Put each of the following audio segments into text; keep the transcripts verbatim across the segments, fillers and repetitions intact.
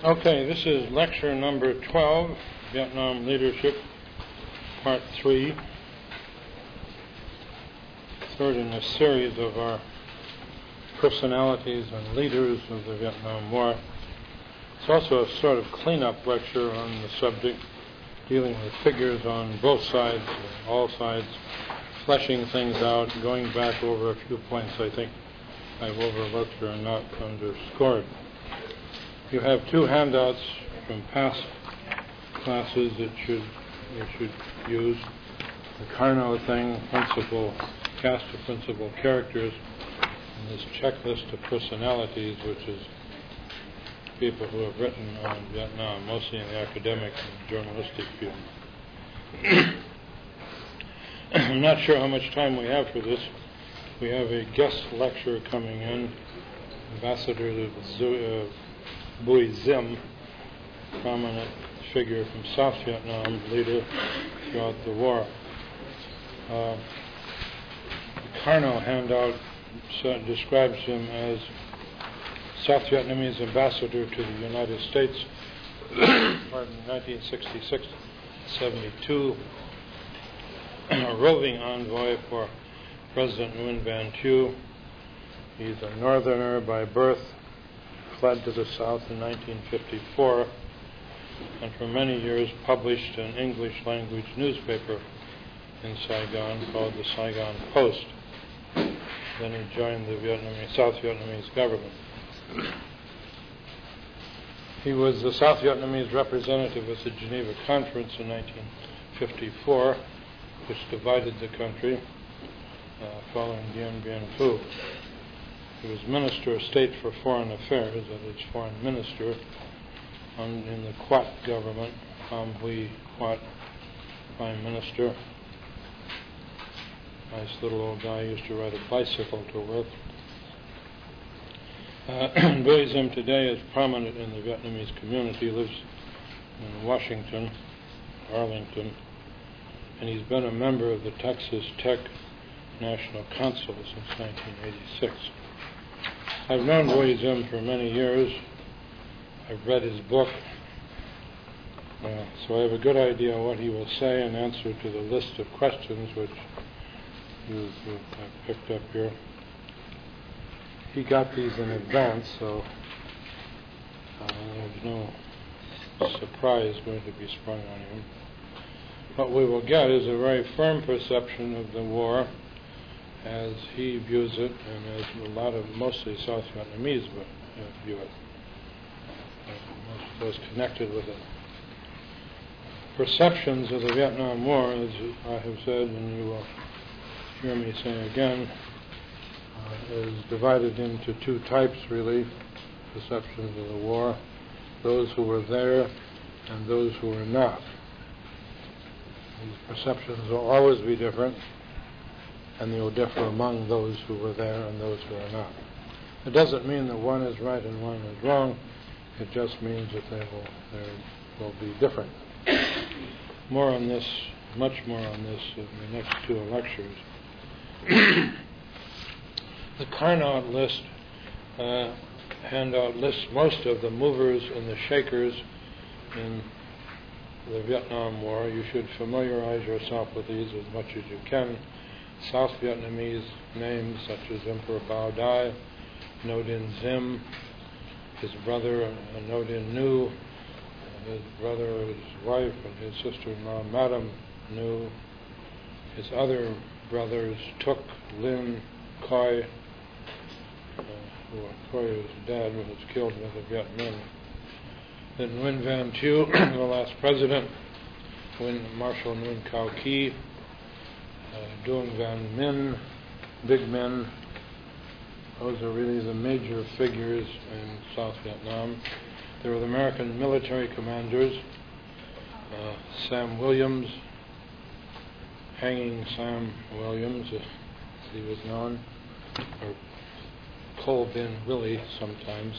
Okay, this is lecture number twelve, Vietnam Leadership, part three, third in a series of our personalities and leaders of the Vietnam War. It's also a sort of cleanup lecture on the subject, dealing with figures on both sides, all sides, fleshing things out, going back over a few points I think I've overlooked or not underscored. You have two handouts from past classes that should you should use. The Carnot thing, principal, cast of principal characters, and this checklist of personalities, which is people who have written on Vietnam, mostly in the academic and journalistic field. I'm not sure how much time we have for this. We have a guest lecturer coming in, Ambassador Zu, uh, Bui Diem, prominent figure from South Vietnam, leader throughout the war. Uh, the Carnot handout describes him as South Vietnamese ambassador to the United States, pardon, nineteen sixty-six to seventy-two, a roving envoy for President Nguyen Van Thieu. He's a northerner by birth, fled to the South in nineteen fifty-four, and for many years published an English language newspaper in Saigon called the Saigon Post. Then he joined the Vietnamese, South Vietnamese government. He was the South Vietnamese representative at the Geneva Conference in nineteen fifty-four, which divided the country uh, following Dien Bien Phu. He was Minister of State for Foreign Affairs, that is, Foreign Minister on, in the Quat government, Pham Huy Quat, Prime Minister. Nice little old guy, used to ride a bicycle to work. Uh, Bui Diem today is prominent in the Vietnamese community, lives in Washington, Arlington, and he's been a member of the Texas Tech National Council since nineteen eighty-six. I've known Bui Diem for many years. I've read his book, uh, so I have a good idea what he will say in answer to the list of questions which you, you have picked up here. He got these in advance, so uh, there's no surprise going to be sprung on him. What we will get is a very firm perception of the war as he views it, and as a lot of mostly South Vietnamese view it, uh, most of those connected with it. Perceptions of the Vietnam War, as I have said, and you will hear me say again, uh, is divided into two types, really, perceptions of the war: those who were there and those who were not. These perceptions will always be different, and they will differ among those who were there and those who are not. It doesn't mean that one is right and one is wrong. It just means that they will, they will be different. More on this, much more on this in the next two lectures. The Carnot list uh, handout lists most of the movers and the shakers in the Vietnam War. You should familiarize yourself with these as much as you can. South Vietnamese names such as Emperor Bao Dai, Ngo Dinh Diem, his brother uh, Ngo Dinh Nhu, his brother, his wife, and his sister-in-law Madame Nhu, his other brothers Tuk, Lin, Khoi, uh, who Khoi was dead when he was killed by the Viet Minh. Then Nguyen Van Thieu, the last president, Nguyen Marshal Nguyen Cao Ky, uh, Duong Van Minh, Big Men. Those are really the major figures in South Vietnam. There were the American military commanders, uh, Sam Williams, Hanging Sam Williams, as he was known, or Coal Bin Willie sometimes.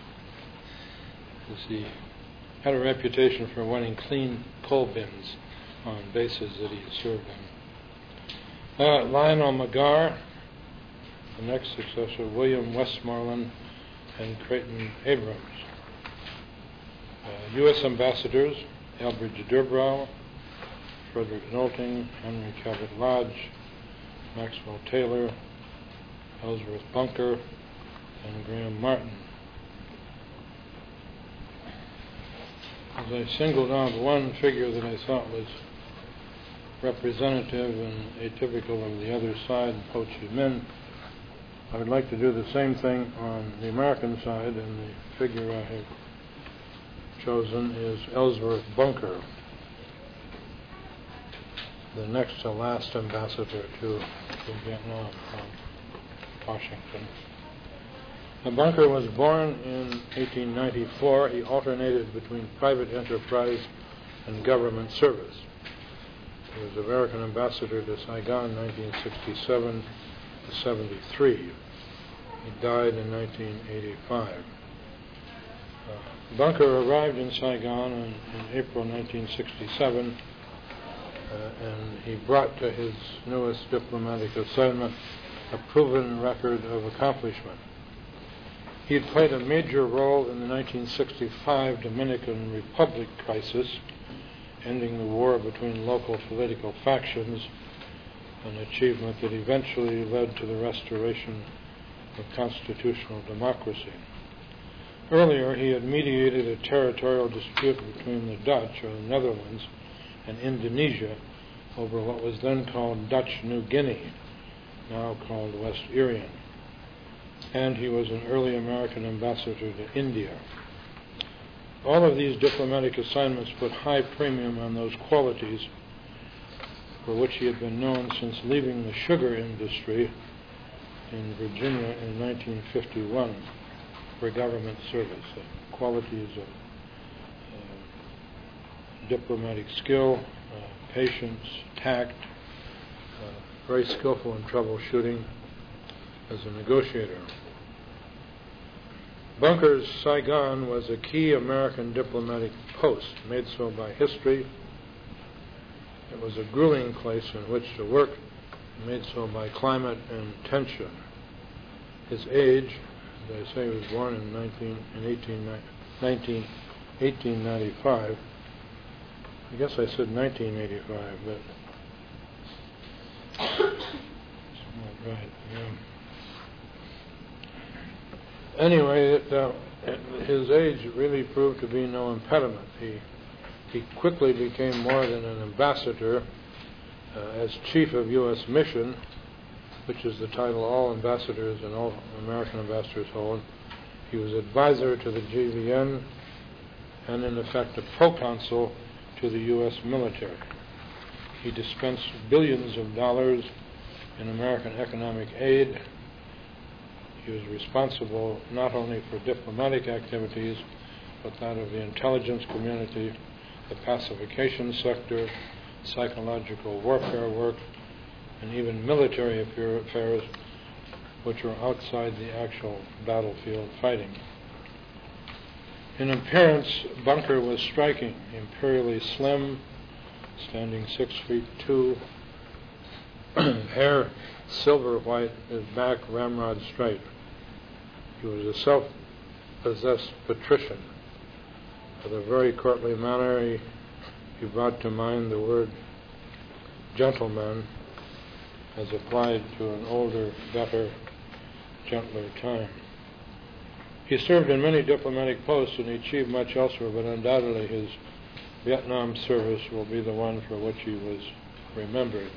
He had a reputation for wanting clean coal bins on bases that he served in. Uh, Lionel McGarr, the next successor, William Westmoreland, and Creighton Abrams. Uh, U S ambassadors, Elbridge Durbrow, Frederick Nolting, Henry Cabot Lodge, Maxwell Taylor, Ellsworth Bunker, and Graham Martin. As I singled out one figure that I thought was representative and atypical of the other side, Ho Chi Minh, I would like to do the same thing on the American side, and the figure I have chosen is Ellsworth Bunker, the next to last ambassador to, to Vietnam from Washington. Now, Bunker was born in eighteen ninety-four. He alternated between private enterprise and government service. He was American ambassador to Saigon nineteen sixty-seven to seventy-three. He died in nineteen eighty-five. Uh, Bunker arrived in Saigon in, in April nineteen sixty-seven, uh, and he brought to his newest diplomatic assignment a proven record of accomplishment. He had played a major role in the nineteen sixty-five Dominican Republic crisis, ending the war between local political factions, an achievement that eventually led to the restoration of constitutional democracy. Earlier, he had mediated a territorial dispute between the Dutch, or the Netherlands, and Indonesia over what was then called Dutch New Guinea, now called West Irian. And he was an early American ambassador to India. All of these diplomatic assignments put high premium on those qualities for which he had been known since leaving the sugar industry in Virginia in nineteen fifty-one for government service. The qualities of uh, diplomatic skill, uh, patience, tact, uh, very skillful in troubleshooting as a negotiator. Bunker's Saigon was a key American diplomatic post, made so by history. It was a grueling place in which to work, made so by climate and tension. His age, as I say, he was born in, nineteen, in eighteen, eighteen ninety-five. I guess I said nineteen eighty-five, but it's not right. Yeah. Anyway, it, uh, his age really proved to be no impediment. He he quickly became more than an ambassador. Uh, as chief of U S mission, which is the title all ambassadors and all American ambassadors hold, he was advisor to the G V N and, in effect, a proconsul to the U S military. He dispensed billions of dollars in American economic aid. He was responsible not only for diplomatic activities, but that of the intelligence community, the pacification sector, psychological warfare work, and even military affairs, which were outside the actual battlefield fighting. In appearance, Bunker was striking, imperially slim, standing six feet two, hair silver white, his back ramrod straight. He was a self-possessed patrician. With a very courtly manner, he, he brought to mind the word gentleman as applied to an older, better, gentler time. He served in many diplomatic posts and he achieved much elsewhere, but undoubtedly his Vietnam service will be the one for which he was remembered.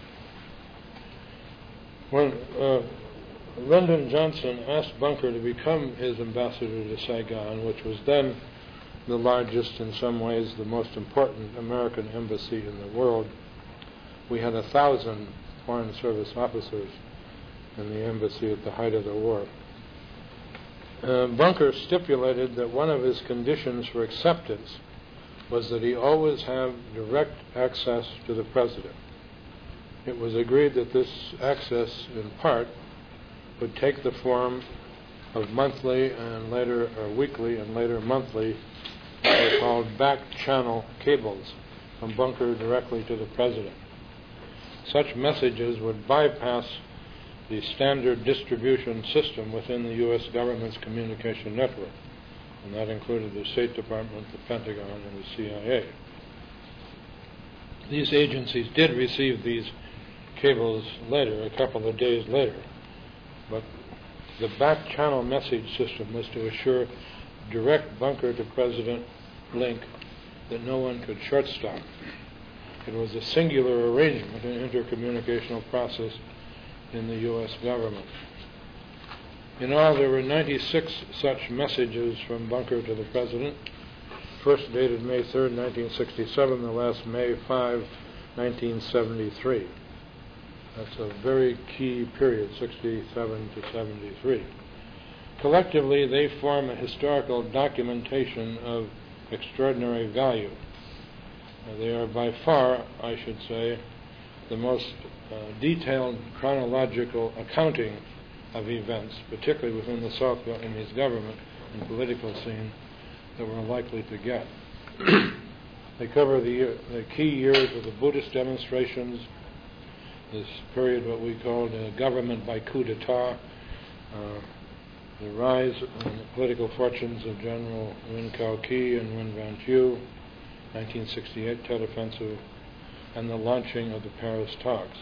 When uh, Lyndon Johnson asked Bunker to become his ambassador to Saigon, which was then the largest, in some ways the most important American embassy in the world, we had a thousand Foreign Service officers in the embassy at the height of the war. Uh, Bunker stipulated that one of his conditions for acceptance was that he always have direct access to the president. It was agreed that this access, in part, would take the form of monthly and later, or weekly and later monthly, what were called back-channel cables from Bunker directly to the president. Such messages would bypass the standard distribution system within the U S government's communication network. and that included the State Department, the Pentagon, and the C I A. These agencies did receive these cables later, a couple of days later, but the back channel message system was to assure direct bunker to president link that no one could short stop. It was a singular arrangement, an intercommunicational process in the U S government. In all, there were ninety-six such messages from bunker to the president, first dated May third, nineteen sixty-seven, the last May fifth, nineteen seventy-three. That's a very key period, sixty-seven to seventy-three. Collectively, they form a historical documentation of extraordinary value. Uh, they are by far, I should say, the most uh, detailed chronological accounting of events, particularly within the South Vietnamese government and political scene, that we're likely to get. They cover the, the key years of the Buddhist demonstrations, this period what we called uh, government by coup d'etat, uh, the rise in the political fortunes of General Nguyen Cao Ky and Nguyen Van Thieu, nineteen sixty-eight Tet Offensive, and the launching of the Paris talks.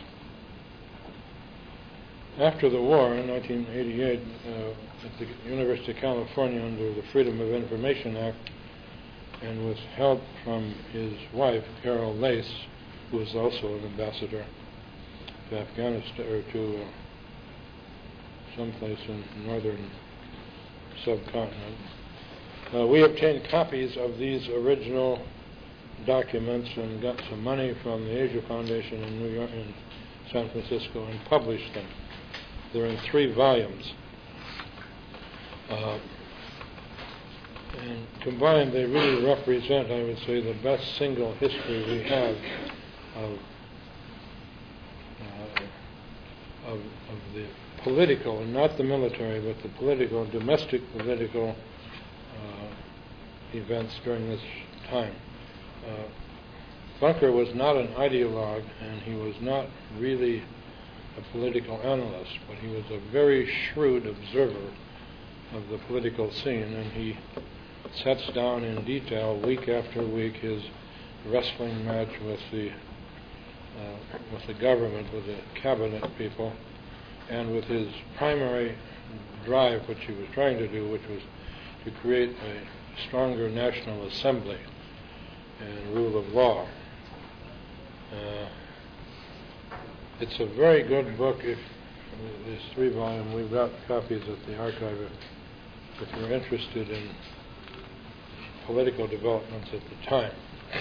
After the war in nineteen eighty-eight, uh, at the University of California under the Freedom of Information Act, and with help from his wife, Carol Lace, who was also an ambassador to Afghanistan, or to uh, someplace in northern subcontinent, uh, we obtained copies of these original documents and got some money from the Asia Foundation in New York and San Francisco and published them. They're in three volumes. Uh, and combined, they really represent, I would say, the best single history we have of, uh, of, of the political, and not the military, but the political, domestic political uh, events during this time. Uh, Bunker was not an ideologue, and he was not really a political analyst, but he was a very shrewd observer of the political scene, and he sets down in detail week after week his wrestling match with the uh, with the government, with the cabinet people, and with his primary drive, which he was trying to do, which was to create a stronger National Assembly and rule of law. Uh, it's a very good book. If this three volume, we've got copies at the archive. If, if you're interested in political developments at the time.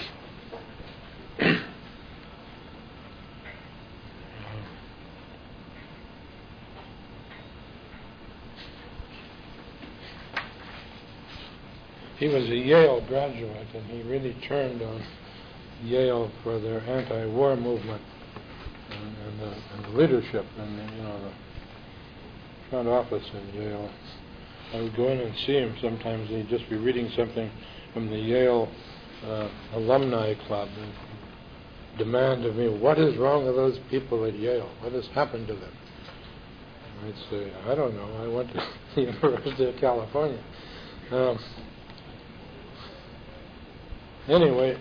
He was a Yale graduate, and he really turned on Yale for their anti-war movement and, and, the, and the leadership and the, you know the front office in Yale. I would go in and see him sometimes, and he'd just be reading something from the Yale uh, Alumni Club and demand of me, what is wrong with those people at Yale? What has happened to them? And I'd say, I don't know. I went to the University of California. Um, Anyway,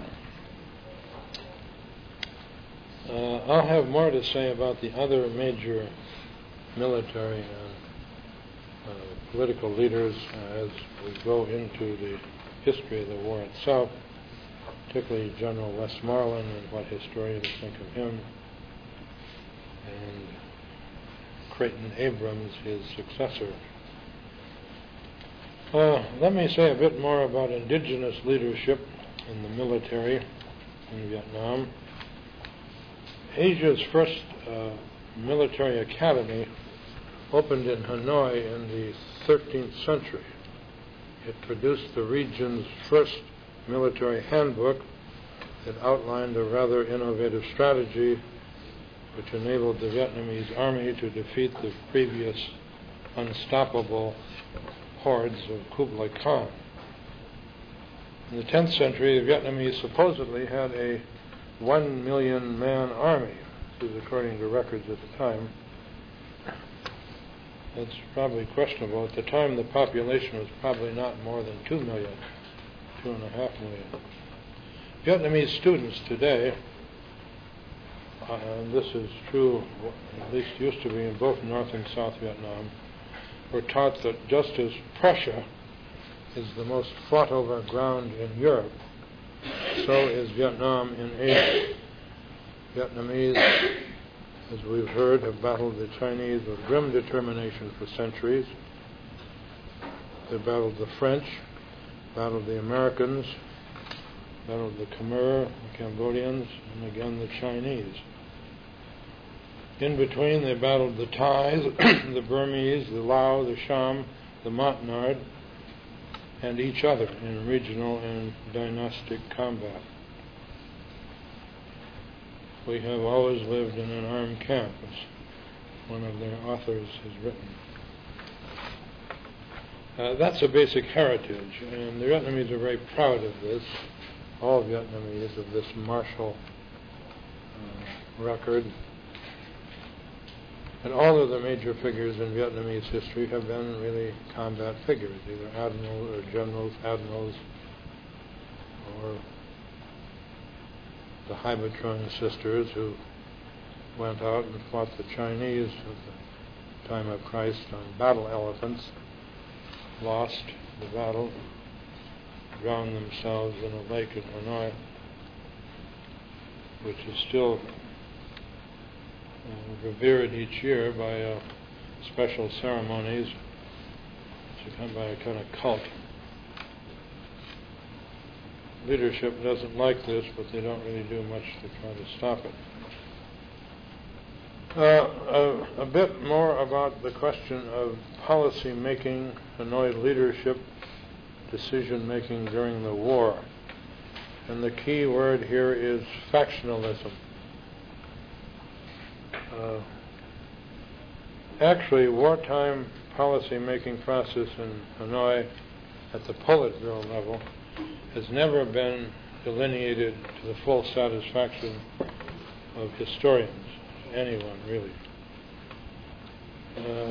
uh, I'll have more to say about the other major military and uh, political leaders uh, as we go into the history of the war itself, particularly General Westmoreland and what historians think of him, and Creighton Abrams, his successor. Uh, let me say a bit more about indigenous leadership in the military in Vietnam. Asia's first uh, military academy opened in Hanoi in the thirteenth century. It produced the region's first military handbook that outlined a rather innovative strategy which enabled the Vietnamese army to defeat the previous unstoppable hordes of Kublai Khan. In the tenth century, the Vietnamese supposedly had a one million man army, this is according to records at the time. it's probably questionable. At the time, the population was probably not more than two million, two and a half million. Vietnamese students today, uh, and this is true, at least used to be in both North and South Vietnam, were taught that just as Prussia is the most fought over ground in Europe, so is Vietnam in Asia. Vietnamese, as we've heard, have battled the Chinese with grim determination for centuries. They battled the French, battled the Americans, battled the Khmer, the Cambodians, and again the Chinese. In between, they battled the Thais, the Burmese, the Lao, the Sham, the Montagnard, and each other in regional and dynastic combat. We have always lived in an armed camp, as one of their authors has written. Uh, that's a basic heritage, and the Vietnamese are very proud of this, all Vietnamese, of this martial uh, record. And all of the major figures in Vietnamese history have been really combat figures, either admirals or generals, admirals, or the Hai Ba Trung sisters who went out and fought the Chinese at the time of Christ on battle elephants, lost the battle, drowned themselves in a lake in Hanoi, which is still Uh, revered each year by uh, special ceremonies. It's kind of by a kind of cult. Leadership doesn't like this, but they don't really do much to try to stop it. Uh, a, a bit more about the question of policy making, Hanoi leadership, decision making during the war. And the key word here is factionalism. Uh, actually, wartime policy-making process in Hanoi at the Politburo level has never been delineated to the full satisfaction of historians, anyone really. Uh,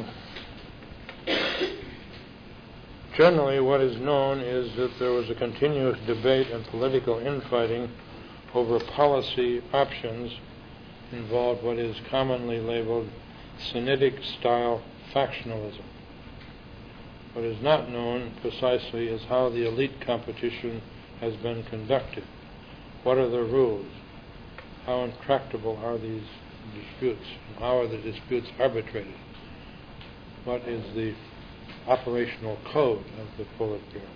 generally, what is known is that there was a continuous debate and political infighting over policy options involved what is commonly labeled Sinitic-style factionalism. What is not known precisely is how the elite competition has been conducted. What are the rules? How intractable are these disputes? And how are the disputes arbitrated? What is the operational code of the Politburo?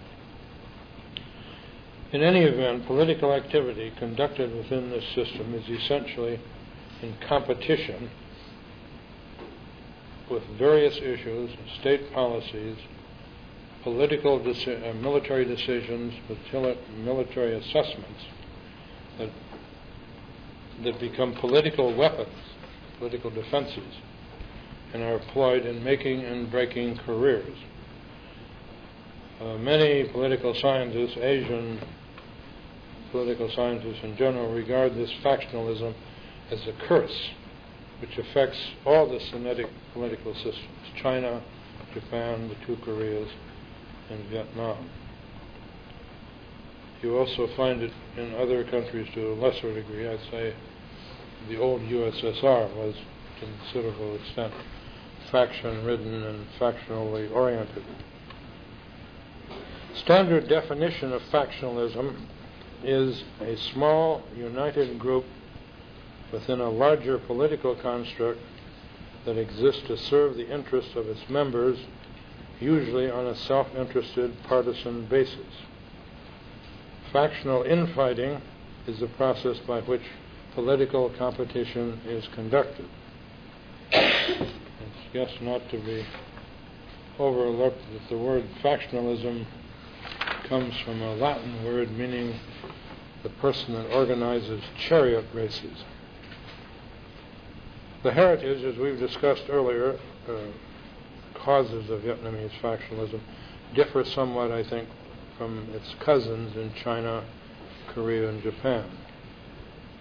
In any event, political activity conducted within this system is essentially in competition with various issues, state policies, political deci- uh, military decisions, military assessments that, that become political weapons, political defenses, and are employed in making and breaking careers. Uh, many political scientists, Asian political scientists in general, regard this factionalism as a curse which affects all the Sinitic political systems, China, Japan, the two Koreas, and Vietnam. You also find it in other countries to a lesser degree. I'd say the old U S S R was, to a considerable extent, faction-ridden and factionally oriented. Standard definition of factionalism is a small, united group within a larger political construct that exists to serve the interests of its members, usually on a self-interested partisan basis. Factional infighting is the process by which political competition is conducted. It's just not to be overlooked that the word factionalism comes from a Latin word meaning the person that organizes chariot races. The heritage, as we've discussed earlier, uh, causes of Vietnamese factionalism differ somewhat, I think, from its cousins in China, Korea, and Japan.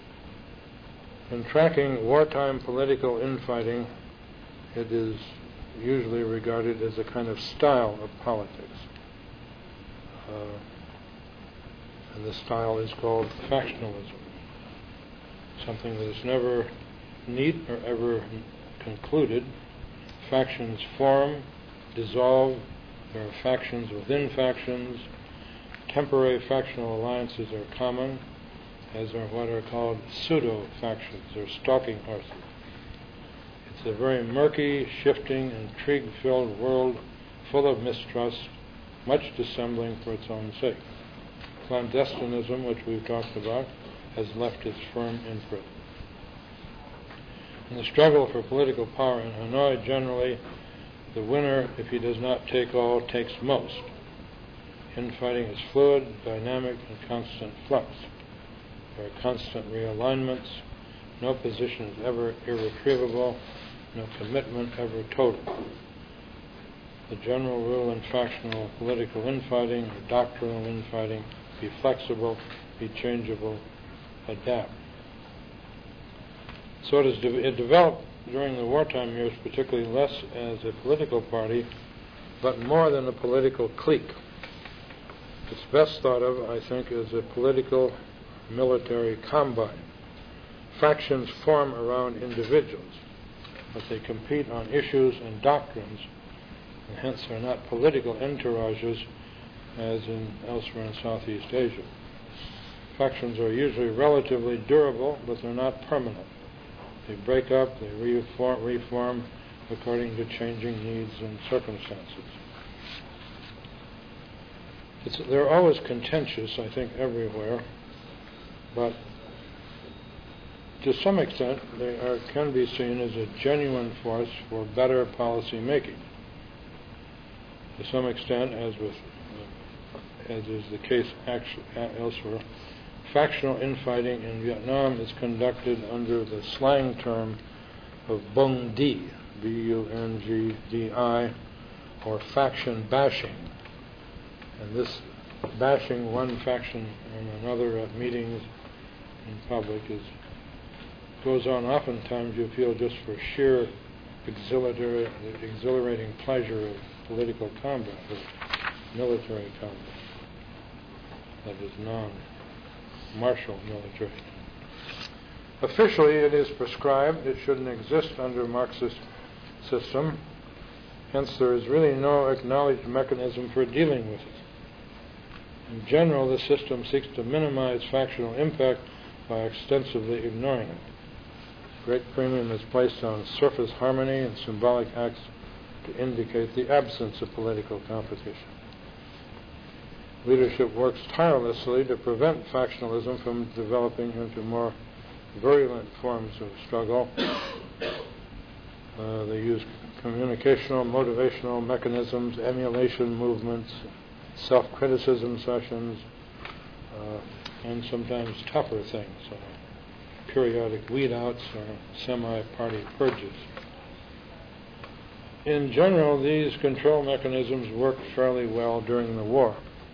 In tracking wartime political infighting, it is usually regarded as a kind of style of politics. Uh, and this style is called factionalism, something that is never neat or ever concluded. Factions form, dissolve, there are factions within factions. Temporary factional alliances are common, as are what are called pseudo-factions, or stalking horses. It's a very murky, shifting, intrigue-filled world full of mistrust, much dissembling for its own sake. Clandestinism, which we've talked about, has left its firm imprint. In the struggle for political power in Hanoi, generally, the winner, if he does not take all, takes most. Infighting is fluid, dynamic, and constant flux. There are constant realignments. No position is ever irretrievable, no commitment ever total. The general rule in factional political infighting or doctrinal infighting: be flexible, be changeable, adapt. So it, is de- it developed during the wartime years, particularly less as a political party, but more than a political clique. It's best thought of, I think, as a political military combine. Factions form around individuals, but they compete on issues and doctrines, and hence are not political entourages as in elsewhere in Southeast Asia. Factions are usually relatively durable, but they're not permanent. They break up, they reform, reform according to changing needs and circumstances. It's, they're always contentious, I think, everywhere, but to some extent they are, can be seen as a genuine force for better policy making. To some extent, as with uh, as is the case actually, uh, elsewhere, factional infighting in Vietnam is conducted under the slang term of bung di, B U N G D I, or faction bashing. And this bashing one faction and another at meetings in public is goes on oftentimes, you feel, just for sheer exhilarating, exhilarating pleasure of political combat, or military combat, that is non-martial military. Officially, it is prescribed it shouldn't exist under Marxist system, hence there is really no acknowledged mechanism for dealing with it. In general, the system seeks to minimize factional impact by extensively ignoring it. Great premium is placed on surface harmony and symbolic acts to indicate the absence of political competition. Leadership works tirelessly to prevent factionalism from developing into more virulent forms of struggle. Uh, they use communicational, motivational mechanisms, emulation movements, self-criticism sessions, uh, and sometimes tougher things, uh, periodic weed-outs or semi-party purges. In general, these control mechanisms worked fairly well during the war.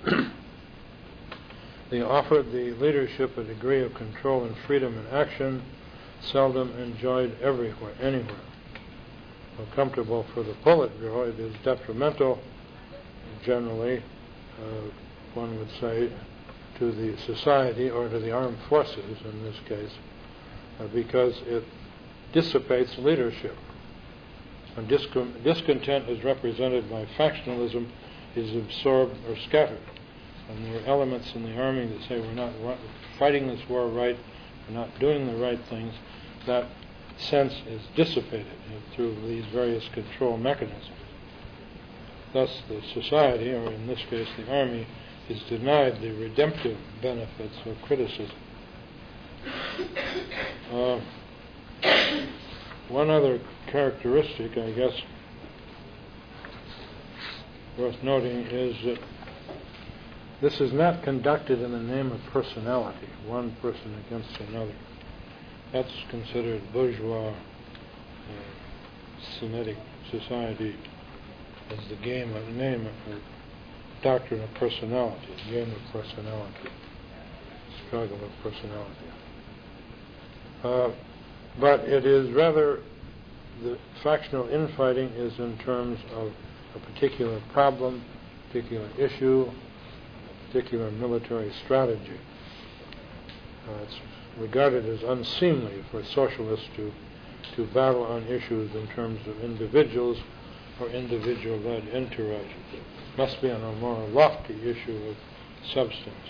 They offered the leadership a degree of control and freedom in action seldom enjoyed everywhere, anywhere. While comfortable for the Politburo, it is detrimental, generally, uh, one would say, to the society or to the armed forces in this case, uh, because it dissipates leadership. And discon- discontent is represented by factionalism, is absorbed or scattered. And there are elements in the army that say we're not fighting this war right, we're not doing the right things. That sense is dissipated through these various control mechanisms. Thus, the society, or in this case the army, is denied the redemptive benefits of criticism. Uh, one other characteristic, I guess, worth noting is that this is not conducted in the name of personality, one person against another. That's considered bourgeois, uh, Semitic society as the game of name of doctrine of personality, game of personality, struggle of personality. Uh, but it is rather the factional infighting is in terms of a particular problem, particular issue, particular military strategy. Uh, it's regarded as unseemly for socialists to, to battle on issues in terms of individuals or individual-led entourages. It must be on a more lofty issue of substance.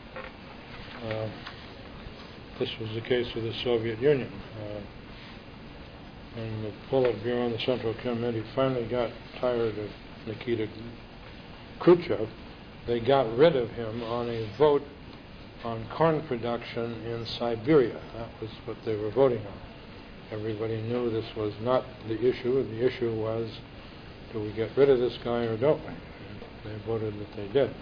Uh, this was the case with the Soviet Union. Uh, when the Politburo and the Central Committee finally got tired of Nikita Khrushchev, they got rid of him on a vote on corn production in Siberia. That was what they were voting on. Everybody knew this was not the issue. The issue was, do we get rid of this guy or don't we? And they voted that they did.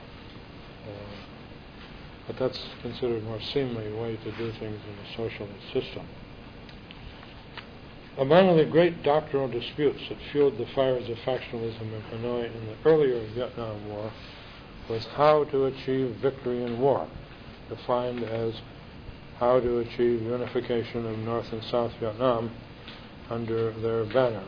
Uh, but that's considered a more seemly way to do things in a socialist system. Among the great doctrinal disputes that fueled the fires of factionalism in Hanoi in the earlier Vietnam War was how to achieve victory in war, defined as how to achieve unification of North and South Vietnam under their banner.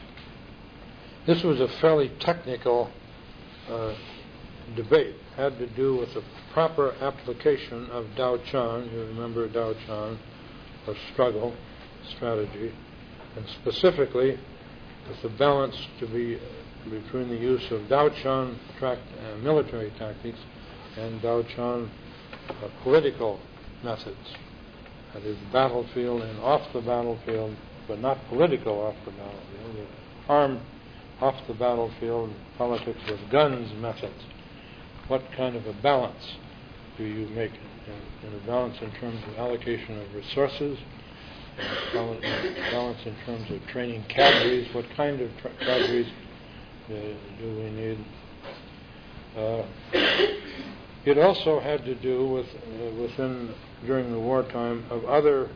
This was a fairly technical uh, debate. It had to do with the proper application of Dao Chan. You remember Dao Chan, or struggle, strategy, and specifically with the balance to be between the use of Dao Chan tract, uh, military tactics and Dao Chan uh, political methods. That is, battlefield and off the battlefield, but not political off the battlefield. Armed off the battlefield politics with guns methods. What kind of a balance do you make? And a balance in terms of allocation of resources, and balance in terms of training cadres. What kind of tra- cadres uh, do we need? Uh, it also had to do with uh, within during the wartime of other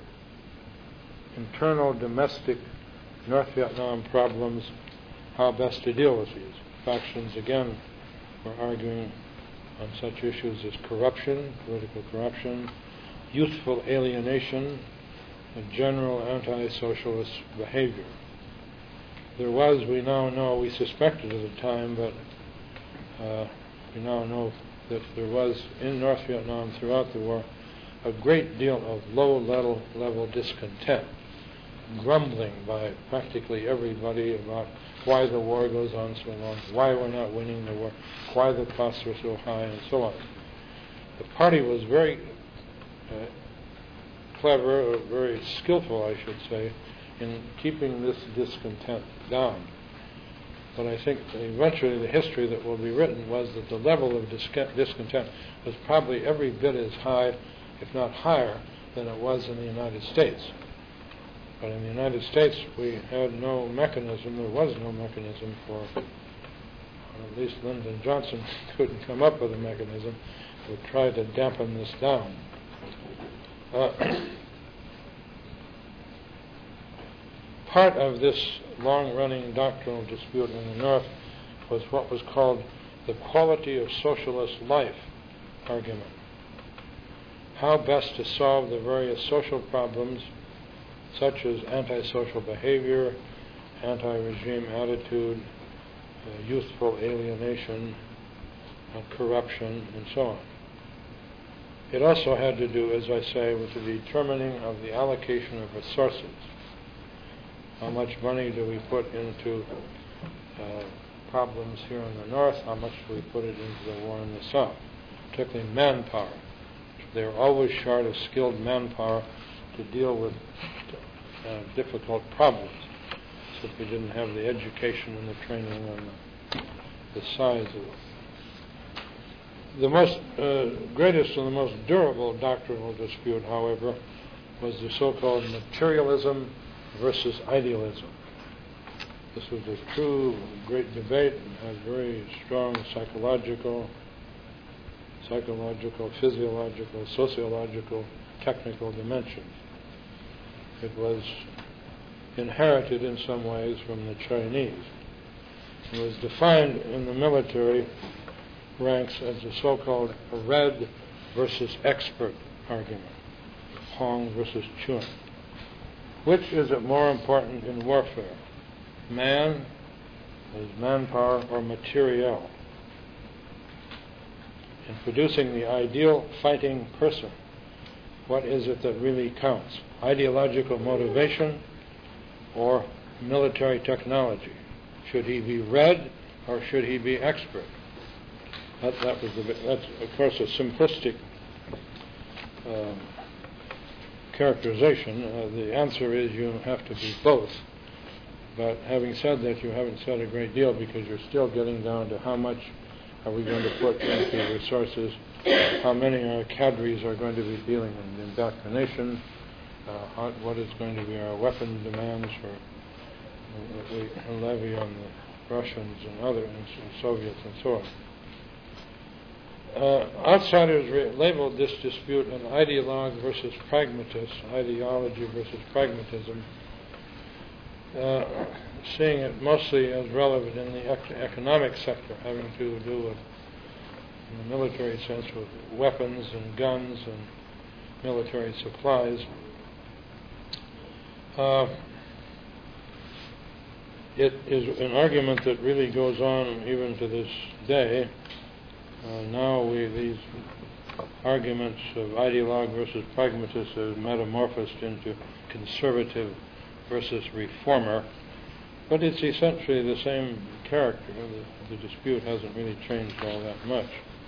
internal domestic North Vietnam problems, how best to deal with these. Factions again were arguing on such issues as corruption, political corruption, youthful alienation, and general anti-socialist behavior. There was, we now know, we suspected at the time, but uh, we now know that there was in North Vietnam throughout the war a great deal of low-level level discontent, grumbling by practically everybody about why the war goes on so long, why we're not winning the war, why the costs are so high, and so on. The party was very uh, clever, or very skillful, I should say, in keeping this discontent down. But I think eventually the history that will be written was that the level of discontent was probably every bit as high, if not higher, than it was in the United States. But in the United States, we had no mechanism, there was no mechanism for, or at least Lyndon Johnson couldn't come up with a mechanism to try to dampen this down. Uh, part of this long-running doctrinal dispute in the North was what was called the quality of socialist life argument. How best to solve the various social problems such as antisocial behavior, anti-regime attitude, uh, youthful alienation, uh, corruption, and so on. It also had to do, as I say, with the determining of the allocation of resources. How much money do we put into uh, problems here in the North? How much do we put it into the war in the South? Particularly manpower. They're always short of skilled manpower to deal with uh, difficult problems. So if we didn't have the education and the training and the, the size of it. The most uh, greatest and the most durable doctrinal dispute, however, was the so-called materialism versus idealism. This was a true great debate and had very strong psychological, psychological, physiological, sociological, technical dimensions. It was inherited in some ways from the Chinese. It was defined in the military ranks as the so-called red versus expert argument, Hong versus Chun. Which is it more important in warfare? Man, as manpower, or materiel? In producing the ideal fighting person, what is it that really counts? Ideological motivation or military technology? Should he be read or should he be expert? That, that was the, that's, of course, a simplistic um, characterization. Uh, the answer is you have to be both. But having said that, you haven't said a great deal, because you're still getting down to how much are we going to put into resources, how many our cadres are going to be dealing in indoctrination, uh, how, what is going to be our weapon demands for uh, we levy on the Russians and other and Soviets and so on. Uh, outsiders re- labeled this dispute an ideologue versus pragmatist, ideology versus pragmatism, uh, seeing it mostly as relevant in the ec- economic sector, having to do with, in the military sense, with weapons and guns and military supplies. Uh, it is an argument that really goes on even to this day. Uh, now we, these arguments of ideologue versus pragmatist have metamorphosed into conservative versus reformer, but it's essentially the same character. The, the dispute hasn't really changed all that much.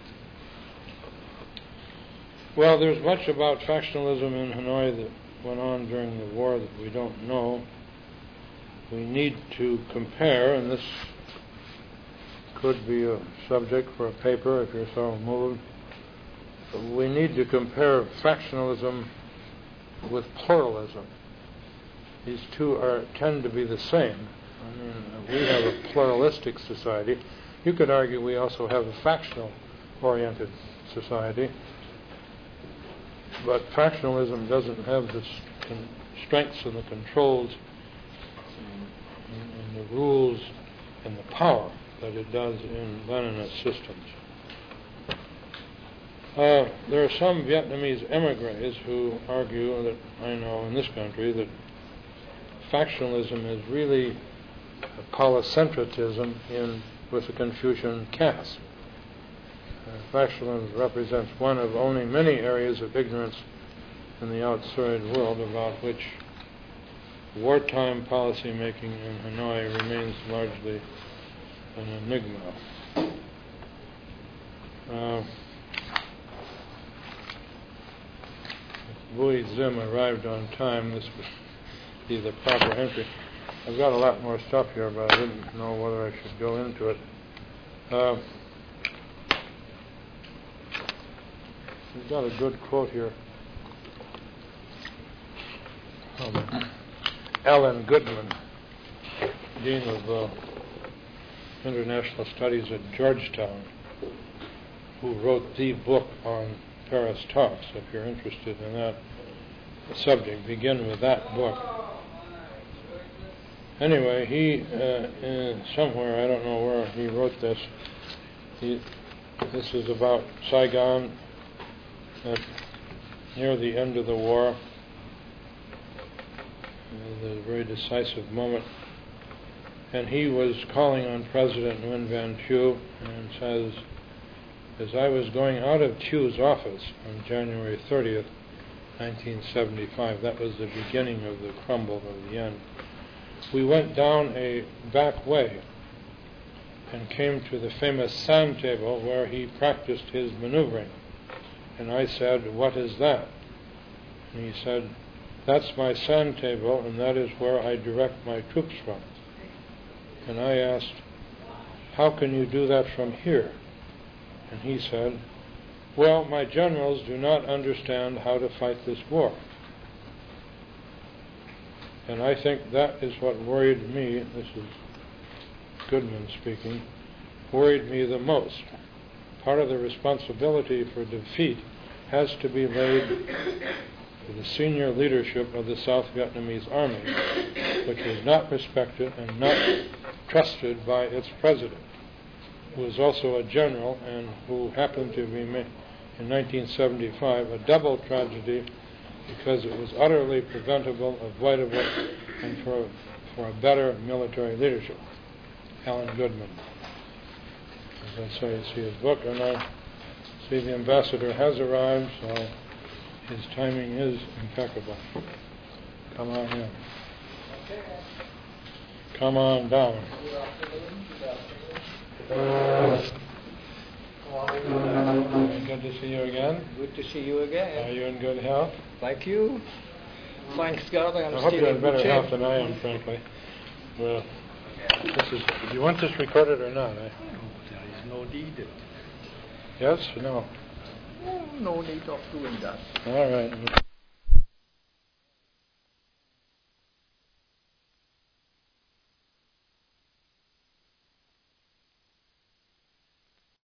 Well, there's much about factionalism in Hanoi that went on during the war that we don't know. We need to compare, and this could be a subject for a paper if you're so moved. We need to compare factionalism with pluralism. These two are tend to be the same. I mean, we have a pluralistic society. You could argue we also have a factional-oriented society, but factionalism doesn't have the con- strengths and the controls and, and the rules and the power that it does in Leninist systems. Uh, there are some Vietnamese emigres who argue that, I know in this country, that factionalism is really a polycentricism in with the Confucian caste. Uh, factionalism represents one of only many areas of ignorance in the outside world about which wartime policy making in Hanoi remains largely an enigma. Uh, Bui Zim arrived on time. This would be the proper entry. I've got a lot more stuff here, but I didn't know whether I should go into it. Uh, we've got a good quote here from Alan Goodman, Dean of uh, International Studies at Georgetown, who wrote the book on Paris Talks. If you're interested in that subject, begin with that book. Anyway, he, uh, in somewhere, I don't know where he wrote this, he, this is about Saigon at near the end of the war, uh, the very decisive moment. And he was calling on President Nguyen Van Thieu and says, as I was going out of Thieu's office on January thirtieth, nineteen seventy-five, that was the beginning of the crumble of the end, we went down a back way and came to the famous sand table where he practiced his maneuvering. And I said, what is that? And he said, that's my sand table, and that is where I direct my troops from. And I asked, how can you do that from here? And he said, well, my generals do not understand how to fight this war. And I think that is what worried me, this is Goodman speaking, worried me the most. Part of the responsibility for defeat has to be laid to the senior leadership of the South Vietnamese army, which was not respected and not trusted by its president, who was also a general and who happened to be, in nineteen seventy-five, a double tragedy because it was utterly preventable, avoidable, and for, for a better military leadership. Alan Goodman. As I say, you see his book, and I see the ambassador has arrived, so his timing is impeccable. Come on in. Come on down. Good to see you again. Good to see you again. Are you in good health? Thank you. Thanks God, I'm I hope still you're in in better good health shape. than I am, frankly. Well, this is. Do you want this recorded or not? I, There is no need. yes? No. No, no need of doing that. All right.